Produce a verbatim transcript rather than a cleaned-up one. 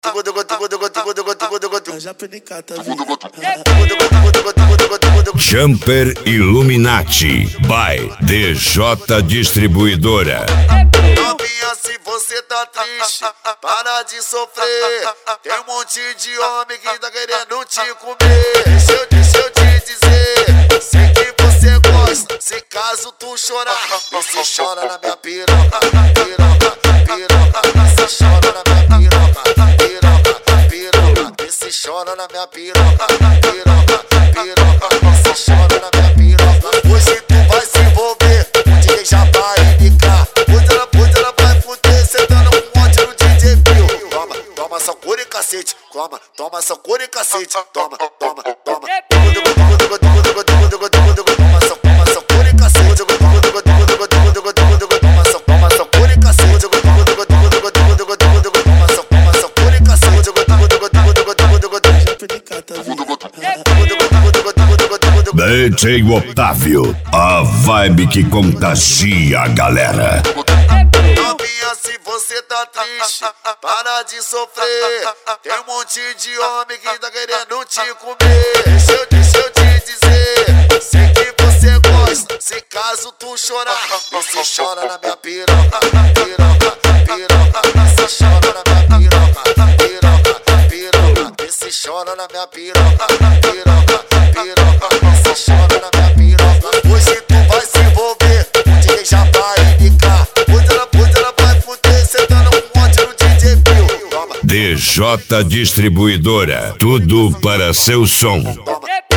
Jumper Illuminati by D J Distribuidora. Novinha, se você tá triste, para de sofrer. Tem um monte de homem que tá querendo te comer. Deixa eu, deixa eu te dizer, sei que você gosta. Se caso tu chorar, você chora na minha piroca, piroca, piroca. Você chora na minha piroca, piroca, piroca. Você chora na minha piroca, piroca, piroca. Você chora na minha piroca. Hoje tu vai se envolver, o D J já vai indicar. Hoje ela, hoje ela vai fuder, cê dando um monte no D J Pio. Toma, toma essa cor e cacete. Toma, toma essa cor e cacete. Toma, toma, toma. Toma essa, toma essa cor e cacete. Toma essa, toma essa cor e cacete. Toma essa, toma essa cor e cacete. D J Otávio, a vibe que contagia a galera. Novinha, se você tá triste, para de sofrer. Tem um monte de homem que tá querendo te comer. Deixa eu, deixa eu te dizer, sei que você gosta. Se caso tu chorar, você chora na minha piroca, piroca, piroca. Você chora na minha piroca, piroca, piroca. Você chora na minha piroca, piroca, piroca. Você chora na minha piroca. Hoje tu vai se envolver, o D J já vai indicar. Hoje ela, hoje ela vai fuder, cê dando um monte no D J Pio. Toma. D J Distribuidora, tudo para seu som. Toma.